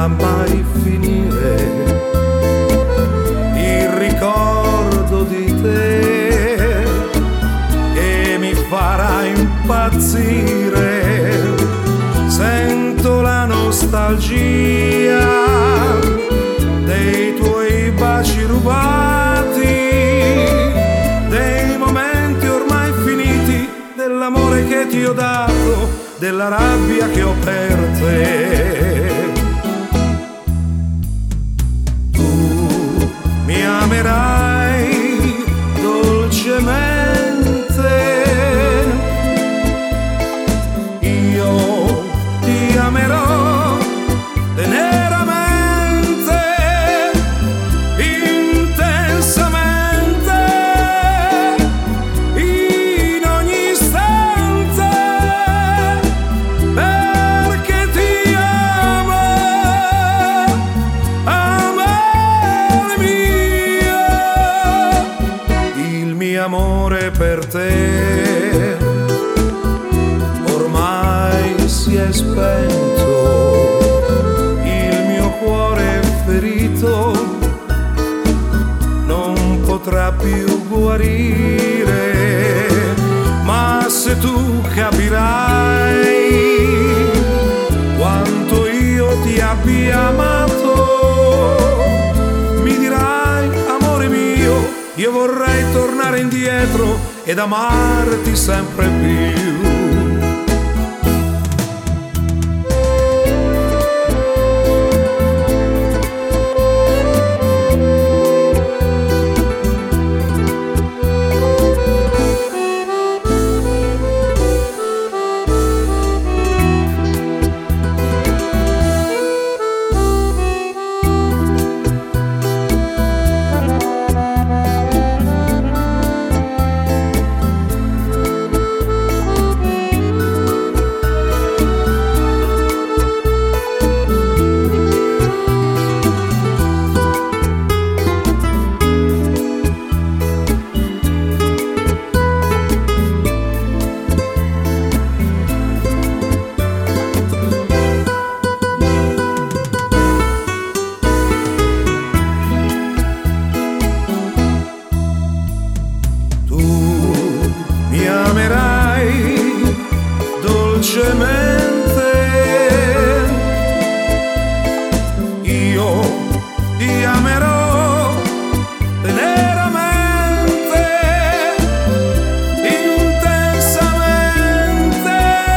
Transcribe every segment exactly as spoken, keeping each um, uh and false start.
potrà mai finire il ricordo di te che mi farà impazzire. Sento la nostalgia dei tuoi baci rubati, dei momenti ormai finiti, dell'amore che ti ho dato, della rabbia che ho per te. Tu mi amerai dolcemente, io ti amerò teneramente, intensamente, in ogni istante, perché ti amo, amore mio. Il mio amore per te ormai si è spento, il mio cuore è ferito, non potrà più guarire. Ma se tu capirai quanto io ti abbia amato, mi dirai, amore mio, io vorrei tornare indietro ed amarti sempre più. Mi amerai dolcemente, io ti amerò teneramente, intensamente,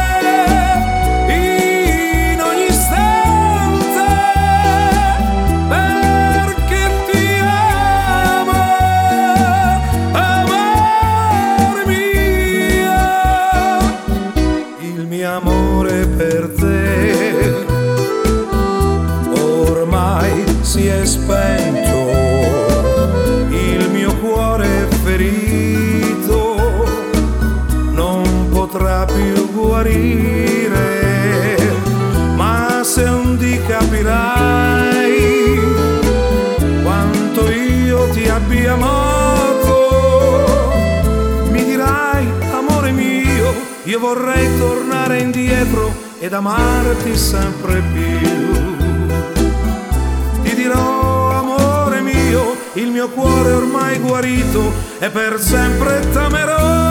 in ogni istante, perché ti amo, amore mio. Il mio amore per te ormai si è spento, il mio cuore è ferito, non potrà più guarire. Ma se un dì capirai quanto io ti abbia amato, mi dirai, amore mio, io vorrei tornare indietro ed amarti sempre più. Ti dirò, amore mio, il mio cuore ormai guarito e per sempre t'amerò.